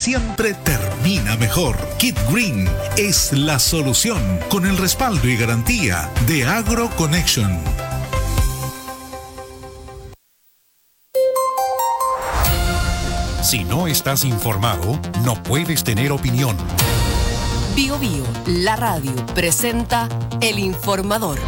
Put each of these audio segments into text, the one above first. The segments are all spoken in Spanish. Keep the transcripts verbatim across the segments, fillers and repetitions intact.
siempre termina mejor. Kit Green es la solución con el respaldo y garantía de AgroConnection. Si no estás informado, no puedes tener opinión. Bio Bio, la radio, presenta El Informador.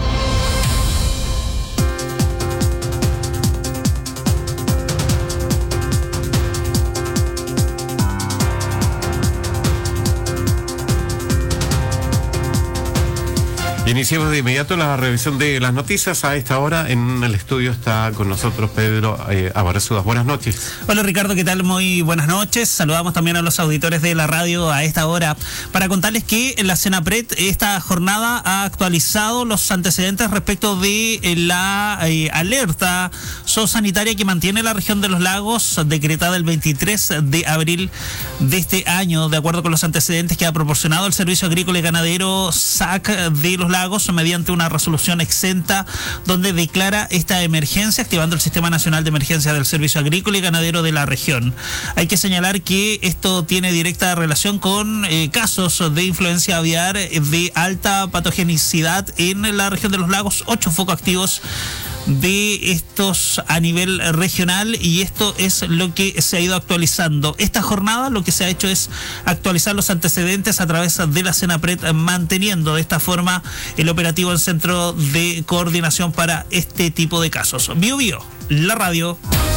Iniciamos de inmediato la revisión de las noticias. A esta hora en el estudio está con nosotros Pedro eh, Abarrezudas. Buenas noches. Hola Ricardo, ¿qué tal? Muy buenas noches. Saludamos también a los auditores de la radio a esta hora para contarles que la Senapred esta jornada ha actualizado los antecedentes respecto de la eh, alerta zoosanitaria que mantiene la región de los lagos, decretada el veintitrés de abril de este año, de acuerdo con los antecedentes que ha proporcionado el Servicio Agrícola y Ganadero S A C de los Lagos mediante una resolución exenta donde declara esta emergencia, activando el Sistema Nacional de Emergencia del Servicio Agrícola y Ganadero de la región. Hay que señalar que esto tiene directa relación con eh, casos de influencia aviar de alta patogenicidad en la región de los lagos, ocho focos activos de estos a nivel regional, y esto es lo que se ha ido actualizando. Esta jornada lo que se ha hecho es actualizar los antecedentes a través de la Senapred, manteniendo de esta forma el operativo en centro de coordinación para este tipo de casos. Bio Bio, la radio.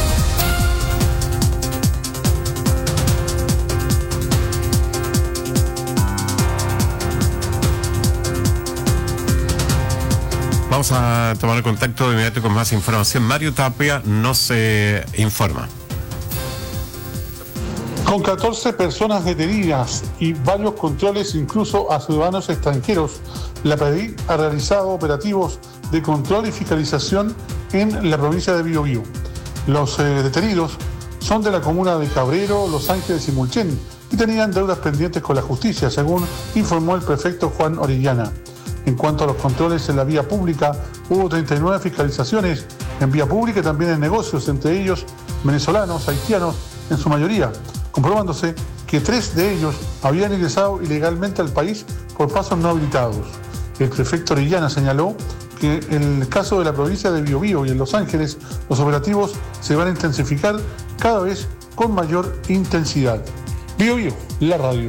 Vamos a tomar contacto de inmediato con más información. Mario Tapia nos eh, informa. Con catorce personas detenidas y varios controles incluso a ciudadanos extranjeros, la P D I ha realizado operativos de control y fiscalización en la provincia de Biobío. Los eh, detenidos son de la comuna de Cabrero, Los Ángeles y Mulchen y tenían deudas pendientes con la justicia, según informó el prefecto Juan Orellana. En cuanto a los controles en la vía pública, hubo treinta y nueve fiscalizaciones en vía pública y también en negocios, entre ellos venezolanos, haitianos, en su mayoría, comprobándose que tres de ellos habían ingresado ilegalmente al país por pasos no habilitados. El prefecto Orellana señaló que en el caso de la provincia de Biobío y en Los Ángeles, los operativos se van a intensificar cada vez con mayor intensidad. Biobío, la radio.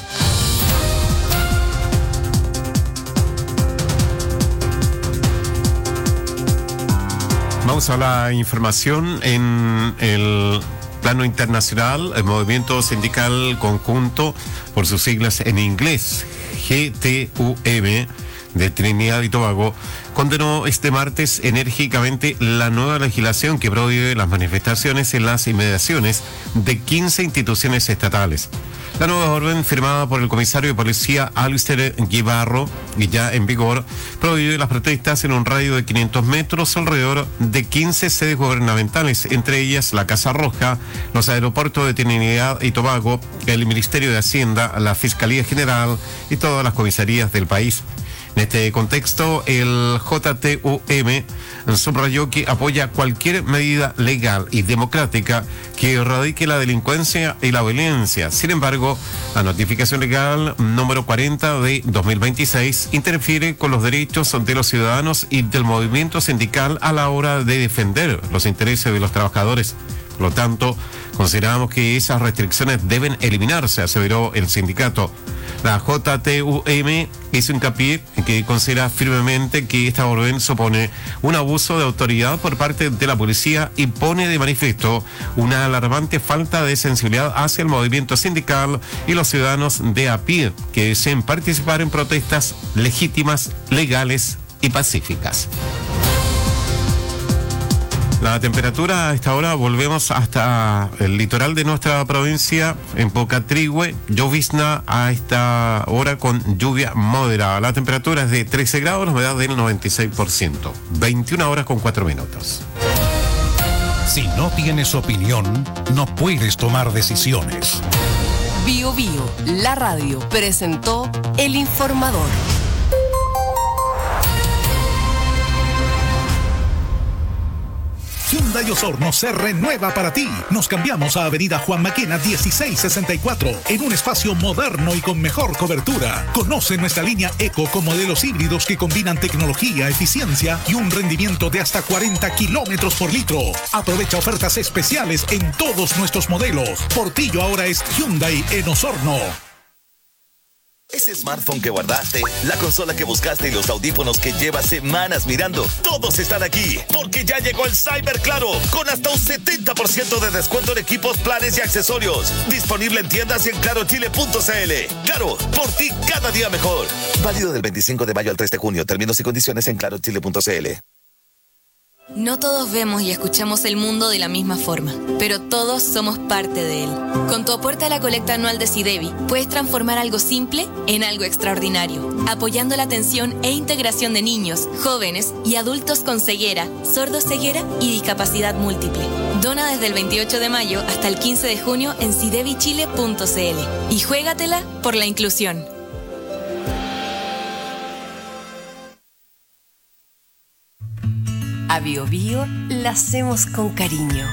Vamos a la información en el plano internacional. El movimiento sindical conjunto, por sus siglas en inglés, G T U M, de Trinidad y Tobago, condenó este martes enérgicamente la nueva legislación que prohíbe las manifestaciones en las inmediaciones de quince instituciones estatales. La nueva orden, firmada por el comisario de policía Alistair Guibarro y ya en vigor, prohíbe las protestas en un radio de quinientos metros alrededor de quince sedes gubernamentales, entre ellas la Casa Roja, los aeropuertos de Trinidad y Tobago, el Ministerio de Hacienda, la Fiscalía General y todas las comisarías del país. En este contexto, el J T U M subrayó que apoya cualquier medida legal y democrática que erradique la delincuencia y la violencia. Sin embargo, la notificación legal número cuarenta de dos mil veintiséis interfiere con los derechos de los ciudadanos y del movimiento sindical a la hora de defender los intereses de los trabajadores. Por lo tanto, consideramos que esas restricciones deben eliminarse, aseveró el sindicato. La J T U M hizo hincapié en que considera firmemente que esta orden supone un abuso de autoridad por parte de la policía y pone de manifiesto una alarmante falta de sensibilidad hacia el movimiento sindical y los ciudadanos de a pie que deseen participar en protestas legítimas, legales y pacíficas. La temperatura a esta hora, volvemos hasta el litoral de nuestra provincia, en Pocatrihue, llovizna a esta hora con lluvia moderada. La temperatura es de trece grados, la humedad del noventa y seis por ciento. veintiuna horas con cuatro minutos. Si no tienes opinión, no puedes tomar decisiones. Bio Bio, la radio, presentó El Informador. Fin Hyundai Osorno se renueva para ti. Nos cambiamos a Avenida Juan Maquena dieciséis sesenta y cuatro en un espacio moderno y con mejor cobertura. Conoce nuestra línea Eco con modelos híbridos que combinan tecnología, eficiencia y un rendimiento de hasta cuarenta kilómetros por litro. Aprovecha ofertas especiales en todos nuestros modelos. Portillo ahora es Hyundai en Osorno. Ese smartphone que guardaste, la consola que buscaste y los audífonos que llevas semanas mirando, todos están aquí, porque ya llegó el Cyber Claro, con hasta un setenta por ciento de descuento en equipos, planes y accesorios. Disponible en tiendas y en claro chile punto c l. Claro, por ti cada día mejor. Válido del veinticinco de mayo al tres de junio. Términos y condiciones en claro chile punto c l. No todos vemos y escuchamos el mundo de la misma forma, pero todos somos parte de él. Con tu aporte a la colecta anual de SIDEBI, puedes transformar algo simple en algo extraordinario, apoyando la atención e integración de niños, jóvenes y adultos con ceguera, sordoceguera y discapacidad múltiple. Dona desde el veintiocho de mayo hasta el quince de junio en sidebi chile punto c l y juégatela por la inclusión. A Bio Bio la hacemos con cariño.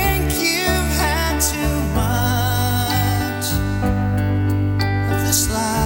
This life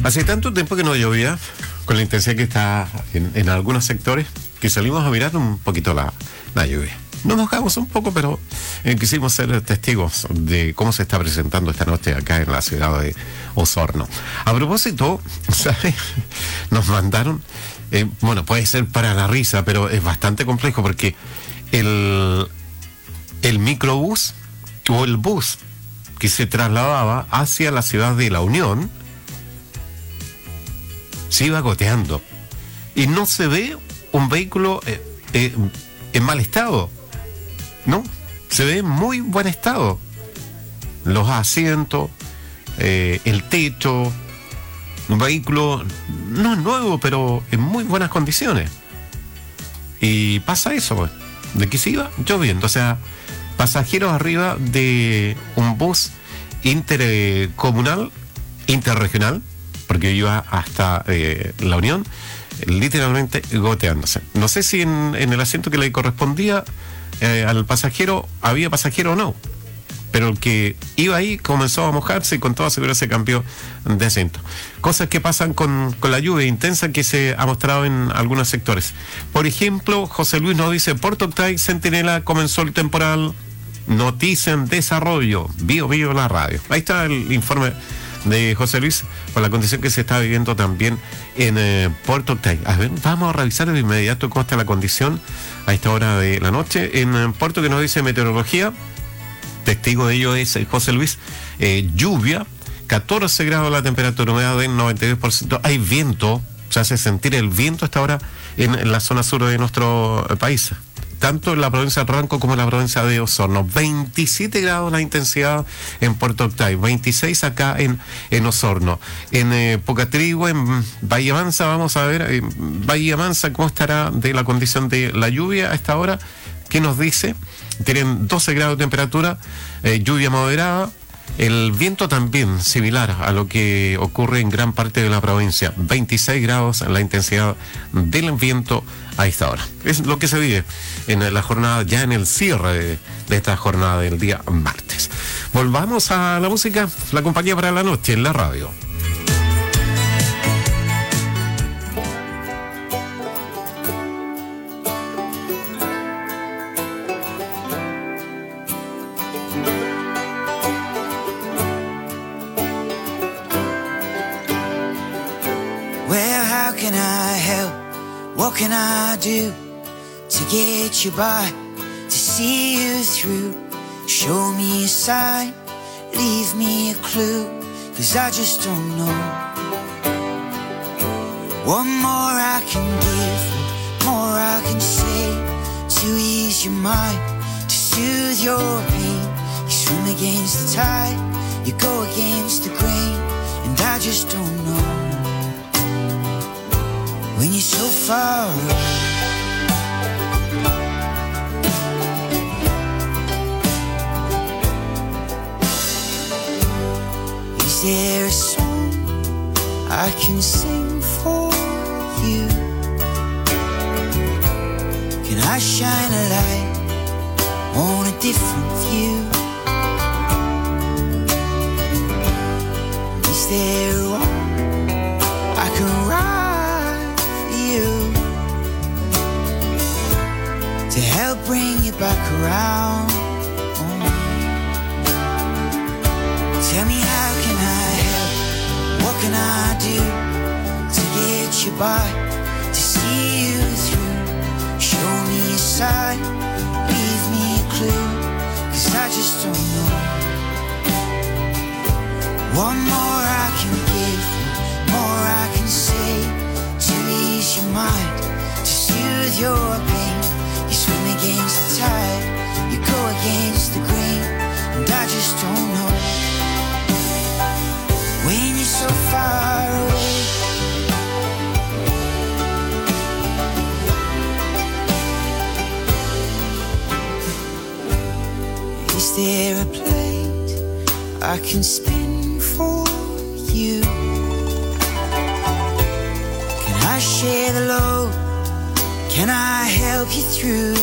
Hace tanto tiempo que no llovía, con la intensidad que está en, en algunos sectores, que salimos a mirar un poquito la, la lluvia. Nos mojamos un poco, pero eh, quisimos ser testigos de cómo se está presentando esta noche acá en la ciudad de Osorno. A propósito, ¿sabes? Nos mandaron, eh, bueno, puede ser para la risa, pero es bastante complejo porque el, el microbús o el bus que se trasladaba hacia la ciudad de La Unión se iba goteando y no se ve un vehículo eh, eh, en mal estado, ¿no? Se ve en muy buen estado. Los asientos, eh, el techo, un vehículo no es nuevo, pero en muy buenas condiciones. Y pasa eso, pues, de que se iba lloviendo, o sea, pasajeros arriba de un bus intercomunal, interregional, porque iba hasta eh, La Unión, literalmente goteándose. No sé si en, en el asiento que le correspondía eh, al pasajero había pasajero o no, pero el que iba ahí comenzó a mojarse y con toda seguridad se cambió de asiento. Cosas que pasan con, con la lluvia intensa que se ha mostrado en algunos sectores. Por ejemplo, José Luis nos dice: Puerto Octay, Centinela, comenzó el temporal. Noticia en desarrollo. Bio Bio la radio. Ahí está el informe de José Luis por la condición que se está viviendo también en eh, Puerto Octay. A ver, vamos a revisar de inmediato cómo está la condición a esta hora de la noche en eh, Puerto, que nos dice meteorología. Testigo de ello es eh, José Luis. Eh, lluvia, catorce grados la temperatura, humedad del noventa y dos por ciento. Hay viento, se hace sentir el viento hasta ahora en, en la zona sur de nuestro eh, país, tanto en la provincia de Ranco como en la provincia de Osorno. veintisiete grados la intensidad en Puerto Octay, veintiséis acá en, en Osorno. En eh, Pocatrigua, en Bahía Mansa, vamos a ver, en Bahía Mansa, cómo estará de la condición de la lluvia a esta hora. ¿Qué nos dice? Tienen doce grados de temperatura, eh, lluvia moderada. El viento también similar a lo que ocurre en gran parte de la provincia. veintiséis grados la intensidad del viento a esta hora. Es lo que se vive en la jornada, ya en el cierre de, de esta jornada del día martes. Volvamos a la música, la compañía para la noche en la radio. What can I do to get you by, to see you through? Show me a sign, leave me a clue, 'cause I just don't know. What more I can give, more I can say, to ease your mind, to soothe your pain. You swim against the tide, you go against the grain, and I just don't know. When you're so far away, is there a song I can sing for you? Can I shine a light on a different view? Is there a wrong I can write to help bring you back around? Oh. Tell me, how can I help? What can I do to get you by, to see you through? Show me a sign, leave me a clue, 'cause I just don't know. One more I can give, more I can say, to ease your mind, to soothe your pain. You swim against the tide, you go against the grain, and I just don't know. When you're so far away, is there a plate I can spin for you? Can I share the load? Can I help you through?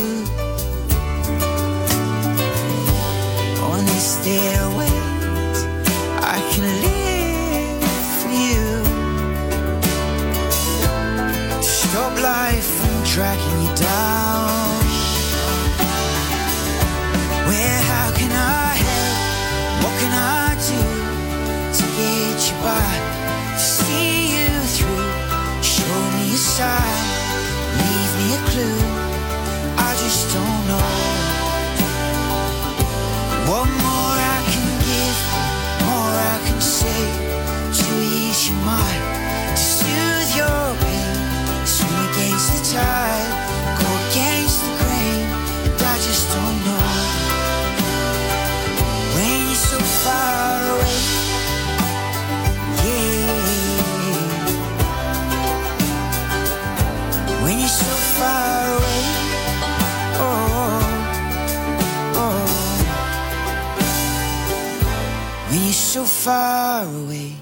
Or is there a way I can live for you? dragging you down. Well, how can I help? What can I do to get you by, to see you through? Show me a sign, leave me a clue. I just don't know. What more I can give, more I can say, to ease your mind, to soothe your pain. Swim against the tide, go against the grain, but I just don't know. When you're so far away, yeah. When you're so far away, oh, oh. When you're so far away.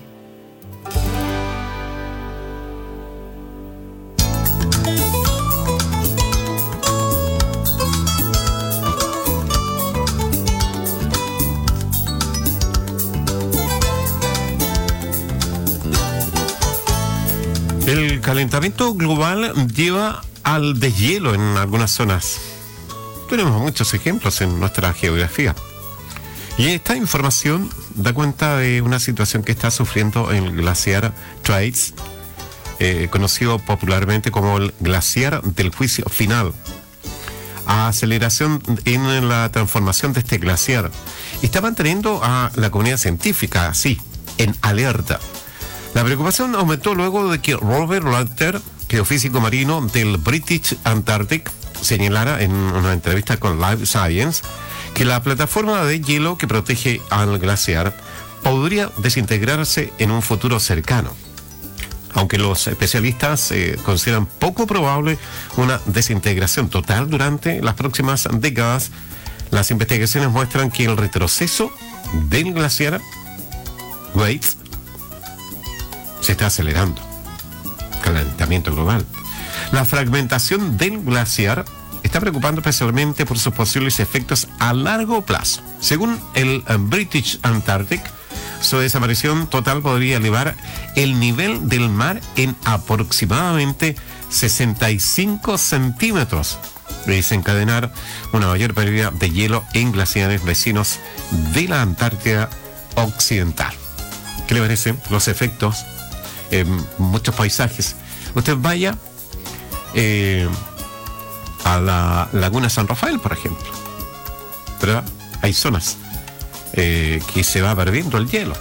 El calentamiento global lleva al deshielo en algunas zonas. Tenemos muchos ejemplos en nuestra geografía. Y esta información da cuenta de una situación que está sufriendo el glaciar Thwaites, eh, conocido popularmente como el glaciar del juicio final. Aceleración en la transformación de este glaciar está manteniendo a la comunidad científica así, en alerta. La preocupación aumentó luego de que Robert Latter, geofísico marino del British Antarctic, señalara en una entrevista con Live Science que la plataforma de hielo que protege al glaciar podría desintegrarse en un futuro cercano. Aunque los especialistas eh, consideran poco probable una desintegración total durante las próximas décadas, las investigaciones muestran que el retroceso del glaciar Thwaites se está acelerando. Calentamiento global. La fragmentación del glaciar está preocupando especialmente por sus posibles efectos a largo plazo. Según el British Antarctic, su desaparición total podría elevar el nivel del mar en aproximadamente sesenta y cinco centímetros y desencadenar una mayor pérdida de hielo en glaciares vecinos de la Antártida Occidental. ¿Qué le parecen los efectos en muchos paisajes? Usted vaya eh, a la Laguna San Rafael, por ejemplo, ¿verdad? Hay zonas eh, que se va perdiendo el hielo.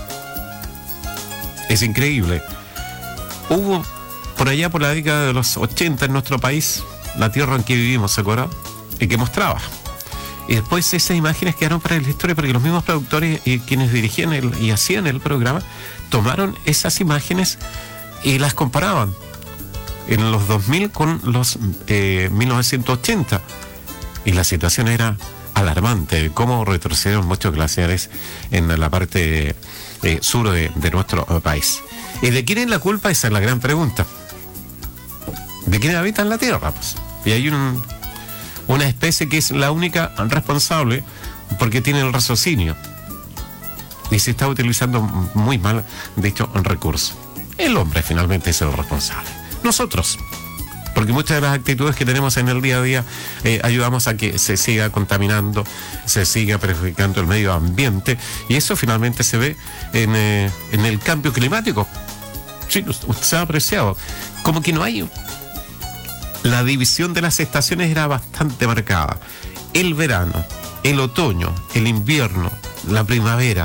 Es increíble. Hubo por allá por la década de los ochenta en nuestro país, la tierra en que vivimos, ¿se acuerdan? Y que mostraba. Y después esas imágenes quedaron para la historia porque los mismos productores y quienes dirigían el, y hacían el programa tomaron esas imágenes y las comparaban en los dos mil con los eh, mil novecientos ochenta, y la situación era alarmante, cómo retrocedieron muchos glaciares en la parte eh, sur de, de nuestro país. ¿Y de quién es la culpa? Esa es la gran pregunta. ¿De quiénes habitan la Tierra? Pues, y hay un, una especie que es la única responsable porque tiene el raciocinio y se está utilizando muy mal dicho recurso. El hombre finalmente es el responsable. Nosotros, porque muchas de las actitudes que tenemos en el día a día eh, ayudamos a que se siga contaminando, se siga perjudicando el medio ambiente, y eso finalmente se ve en, eh, en el cambio climático. Sí, se ha apreciado. Como que no hay... La división de las estaciones era bastante marcada. El verano, el otoño, el invierno, la primavera.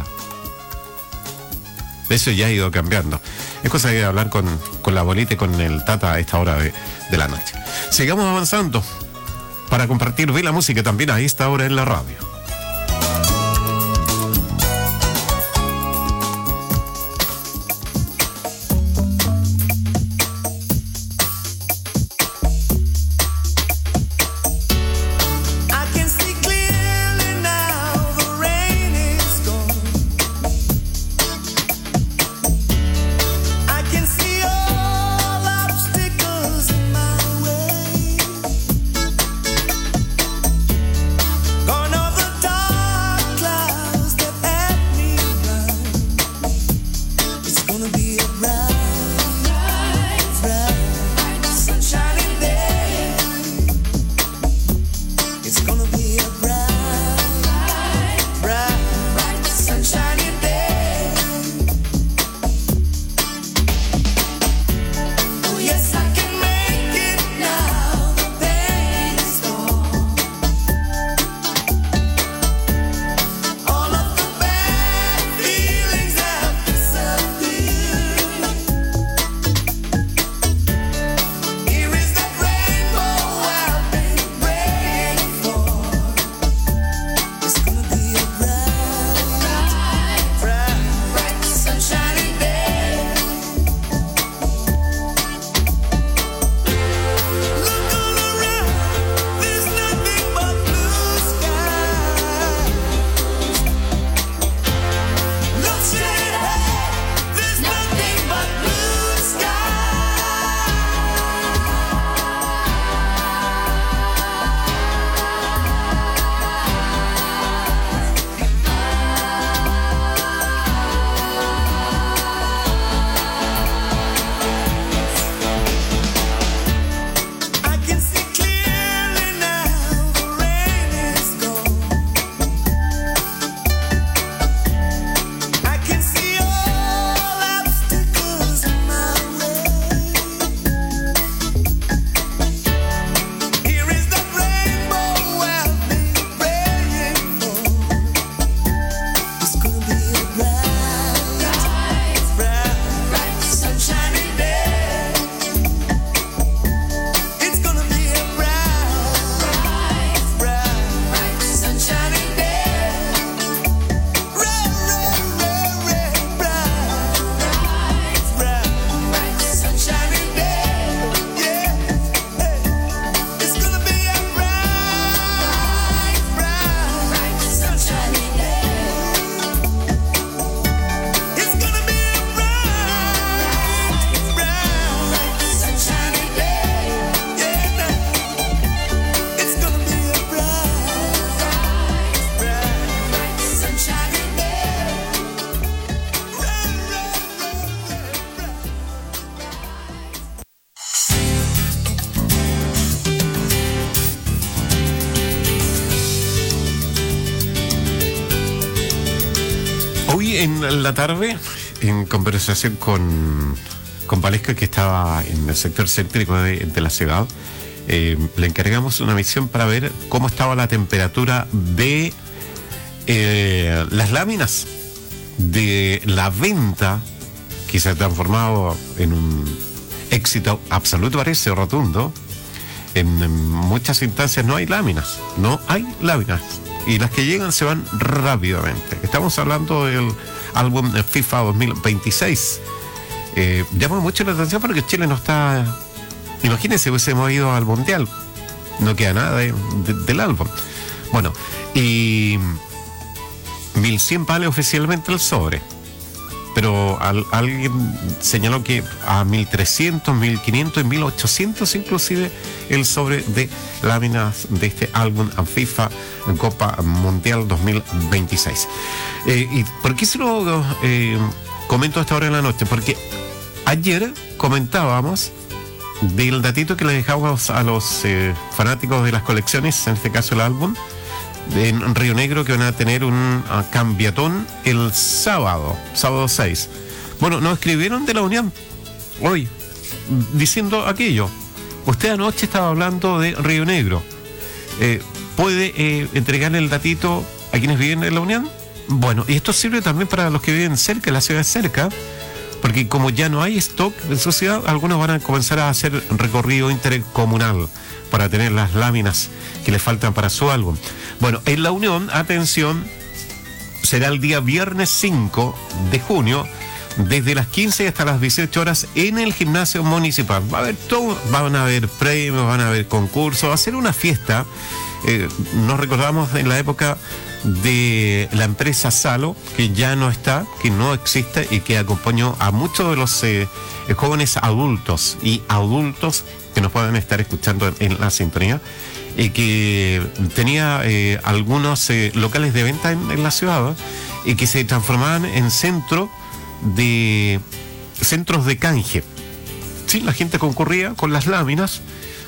Eso ya ha ido cambiando. Es cosa de hablar con, con la abuelita y con el tata a esta hora de, de la noche. Sigamos avanzando para compartir bien la música también a esta hora en la radio. Gone over Hoy en la tarde, en conversación con, con Valesca, que estaba en el sector céntrico de, de la ciudad, eh, le encargamos una misión para ver cómo estaba la temperatura de eh, las láminas de la venta, que se ha transformado en un éxito absoluto, parece rotundo. En, en muchas instancias no hay láminas, no hay láminas. Y las que llegan se van rápidamente. Estamos hablando del álbum FIFA dos mil veintiséis. Eh, llama mucho la atención porque Chile no está... Imagínense, hubiésemos ido al Mundial. No queda nada de, de, del álbum. Bueno, y mil cien vale oficialmente el sobre. Pero al, alguien señaló que a mil trescientos, mil quinientos y mil ochocientos inclusive el sobre de láminas de este álbum FIFA Copa Mundial dos mil veintiséis. Eh, ¿Y por qué se lo eh, comento a esta hora de la noche? Porque ayer comentábamos del datito que le dejamos a los eh, fanáticos de las colecciones, en este caso el álbum, en Río Negro, que van a tener un uh, cambiatón el sábado, sábado seis. Bueno, nos escribieron de la Unión hoy, diciendo aquello. Usted anoche estaba hablando de Río Negro. Eh, ¿Puede eh, entregarle el datito a quienes viven en la Unión? Bueno, y esto sirve también para los que viven cerca, la ciudad cerca, porque como ya no hay stock en su ciudad, algunos van a comenzar a hacer recorrido intercomunal para tener las láminas que les faltan para su álbum. Bueno, en la Unión, atención, será el día viernes cinco de junio, desde las quince hasta las dieciocho horas en el gimnasio municipal. Va a haber todo, van a haber premios, van a haber concursos, va a ser una fiesta. Eh, nos recordamos en la época de la empresa Salo, que ya no está, que no existe y que acompañó a muchos de los eh, jóvenes adultos y adultos que nos puedan estar escuchando en, en la sintonía, y que tenía eh, algunos eh, locales de venta en, en la ciudad, y que se transformaban en centro de centros de canje. Sí, la gente concurría con las láminas,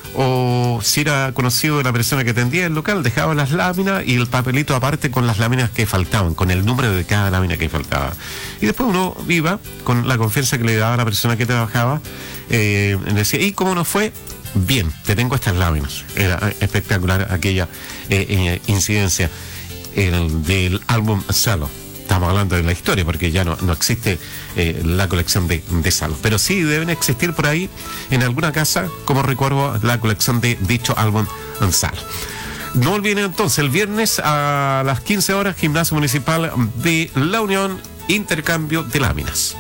o si era conocido de la persona que atendía el local, dejaba las láminas y el papelito aparte con las láminas que faltaban, con el número de cada lámina que faltaba. Y después uno iba con la confianza que le daba la persona que trabajaba, eh, decía, ¿y cómo nos fue? Bien, te tengo estas láminas. Era espectacular aquella eh, eh, incidencia el, del álbum Salo. Estamos hablando de la historia porque ya no, no existe eh, la colección de, de Salo, pero sí deben existir por ahí en alguna casa, como recuerdo, la colección de dicho álbum Salo. No olviden entonces, el viernes a las quince horas, Gimnasio Municipal de La Unión, intercambio de láminas.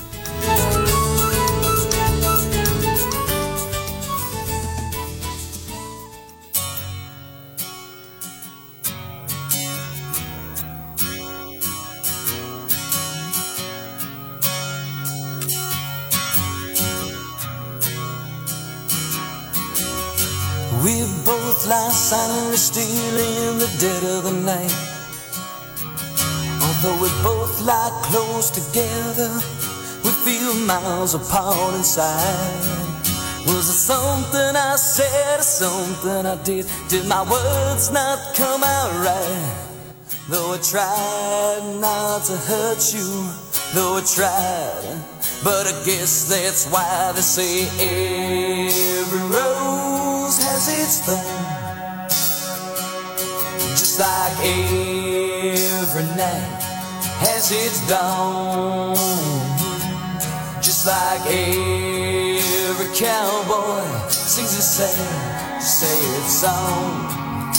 We both lie silently still in the dead of the night. Although we both lie close together, we feel miles apart inside. Was it something I said or something I did? Did my words not come out right? Though I tried not to hurt you, though I tried, but I guess that's why they say every rose has its thorn, just like every night has its dawn, just like every cowboy sings a sad, sad song.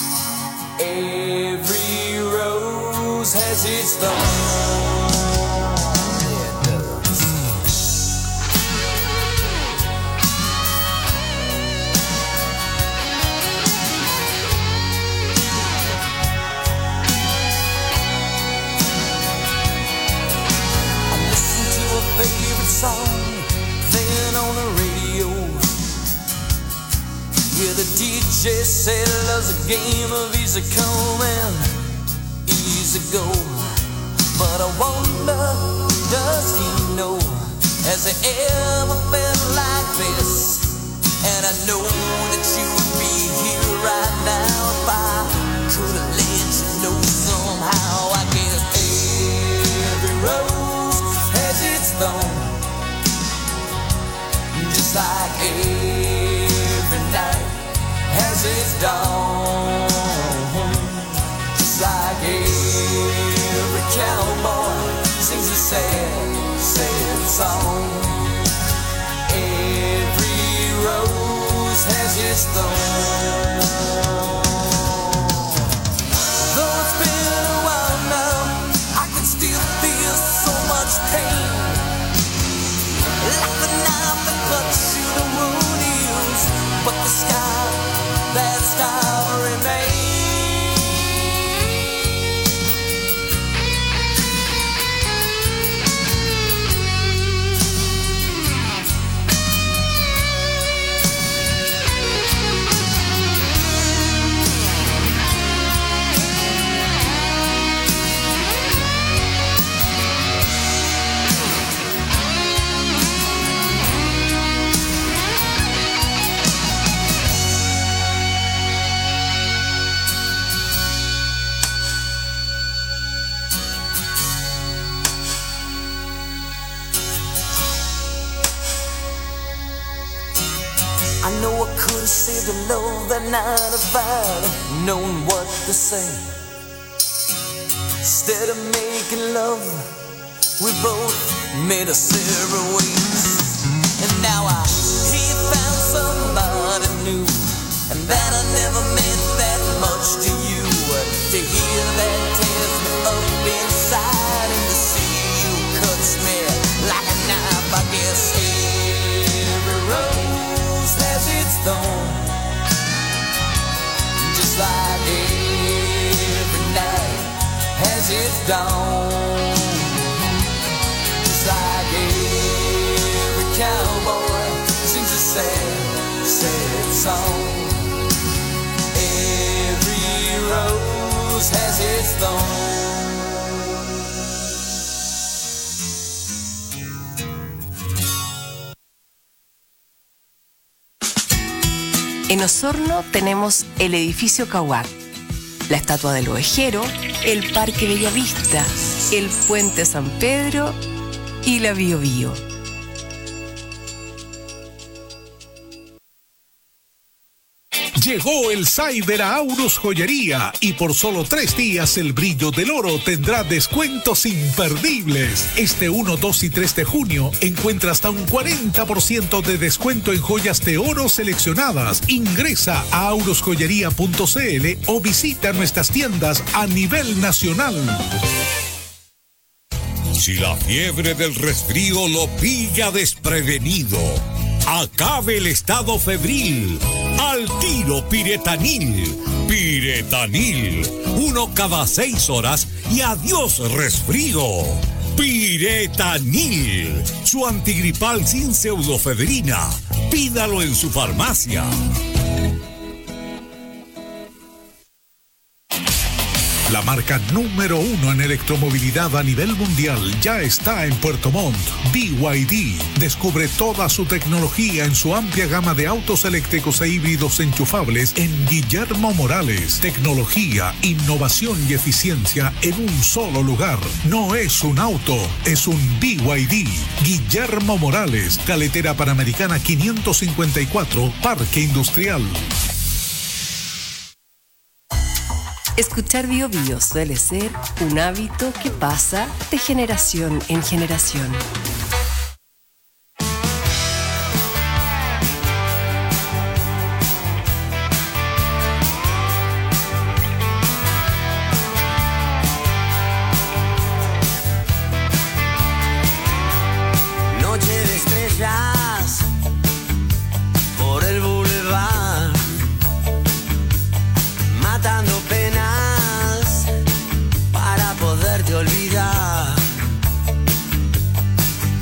Every rose has its thorn. Favorite song playing on the radio. Yeah, the D J said love's a game of easy come and easy go. But I wonder, does he know? Has he ever felt like this? And I know that you would be here right now if I could have let you know somehow. I guess every as it's dawn. Just like every cowboy sings a sad, sad song. Every rose has its thorn. Though it's been a while now, I can still feel so much pain. Like a knife that cuts you the wound heals, but the scar, that scar remains. I know I could've saved the love that night if I'd known what to say. Instead of making love, we both made a separate ways. And now I he found somebody new, and that I never meant that much to you. To hear that tears me up inside, and to see you cuts me like a knife. I guess every rose has its thorn, just like every night has its dawn. Just like every cowboy sings a sad, sad song. Every rose has its thorn. En Osorno tenemos el edificio Cahuac, la estatua del ovejero, el Parque Bellavista, el Puente San Pedro y la Bio Bio. Llegó el Cyber a Aurus Joyería y por solo tres días el brillo del oro tendrá descuentos imperdibles. Este uno, dos y tres de junio encuentra hasta un cuarenta por ciento de descuento en joyas de oro seleccionadas. Ingresa a aurus joyería punto c l o visita nuestras tiendas a nivel nacional. Si la fiebre del resfrío lo pilla desprevenido, acabe el estado febril. Al tiro Piretanil. Piretanil. Uno cada seis horas y adiós resfrío. Piretanil. Su antigripal sin pseudofebrina. Pídalo en su farmacia. La marca número uno en electromovilidad a nivel mundial ya está en Puerto Montt. B Y D descubre toda su tecnología en su amplia gama de autos eléctricos e híbridos enchufables en Guillermo Morales. Tecnología, innovación y eficiencia en un solo lugar. No es un auto, es un B Y D. Guillermo Morales, Carretera Panamericana quinientos cincuenta y cuatro, Parque Industrial. Escuchar Bio Bio suele ser un hábito que pasa de generación en generación. Noche de estrellas por el boulevard, matando penas para poderte olvidar.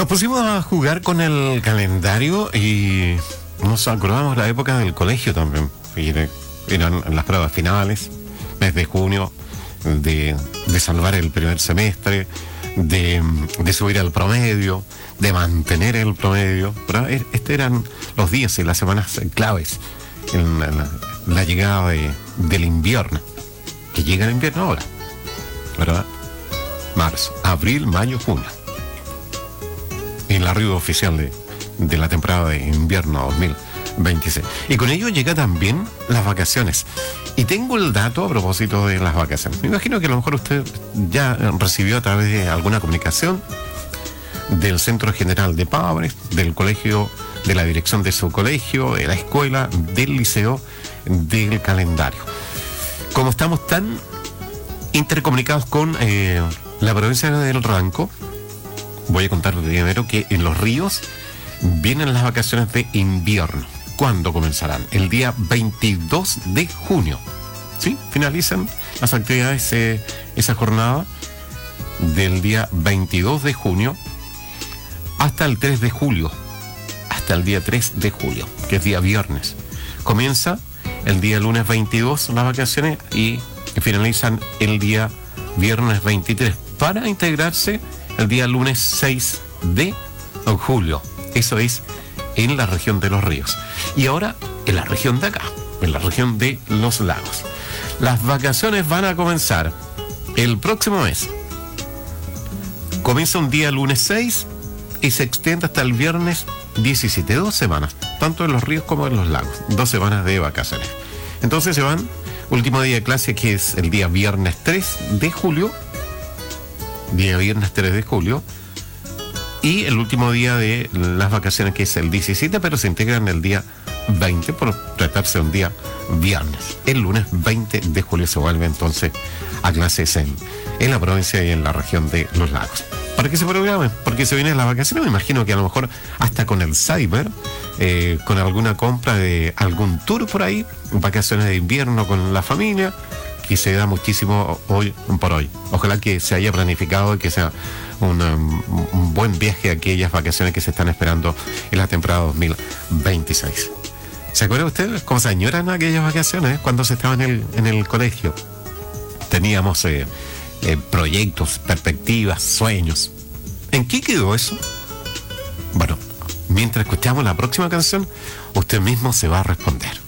Nos pusimos a jugar con el calendario y nos acordamos la época del colegio también. Y de- eran las pruebas finales, mes de junio, de, de salvar el primer semestre, de, de subir al promedio, de mantener el promedio. Pero estos eran los días y las semanas claves en la, la- la llegada de- del invierno. Que llega el invierno ahora, ¿verdad? Marzo, abril, mayo, junio. El arribo oficial de, de la temporada de invierno dos mil veintiséis. Y con ello llega también las vacaciones. Y tengo el dato a propósito de las vacaciones. Me imagino que a lo mejor usted ya recibió a través de alguna comunicación del Centro General de Padres, del colegio, de la dirección de su colegio, de la escuela, del liceo, del calendario. Como estamos tan intercomunicados con eh, la provincia del Ranco, voy a contar primero que en Los Ríos vienen las vacaciones de invierno. ¿Cuándo comenzarán? El día veintidós de junio. ¿Sí? Finalizan las actividades, eh, esa jornada del día veintidós de junio hasta el tres de julio. Hasta el día tres de julio, que es día viernes. Comienza el día lunes veintidós las vacaciones y finalizan el día viernes veintitrés para integrarse el día lunes seis de julio. Eso es en la región de Los Ríos. Y ahora en la región de acá, en la región de Los Lagos. Las vacaciones van a comenzar el próximo mes. Comienza un día lunes seis y se extiende hasta el viernes diecisiete, dos semanas, tanto en Los Ríos como en Los Lagos, dos semanas de vacaciones. Entonces se van, último día de clase que es el día viernes tres de julio, día viernes tres de julio, y el último día de las vacaciones que es el diecisiete, pero se integran el día veinte por tratarse de un día viernes. El lunes veinte de julio se vuelve entonces a clases en, en la provincia y en la región de Los Lagos. Para que se programen, porque se vienen las vacaciones, me imagino que a lo mejor hasta con el cyber, eh, con alguna compra de algún tour por ahí, vacaciones de invierno con la familia, que se da muchísimo hoy por hoy. Ojalá que se haya planificado y que sea un, um, un buen viaje a aquellas vacaciones que se están esperando en la temporada dos mil veintiséis. ¿Se acuerdan ustedes cómo se añoran aquellas vacaciones cuando se estaba en el, en el colegio? Teníamos eh, eh, proyectos, perspectivas, sueños. ¿En qué quedó eso? Bueno, mientras escuchamos la próxima canción, usted mismo se va a responder.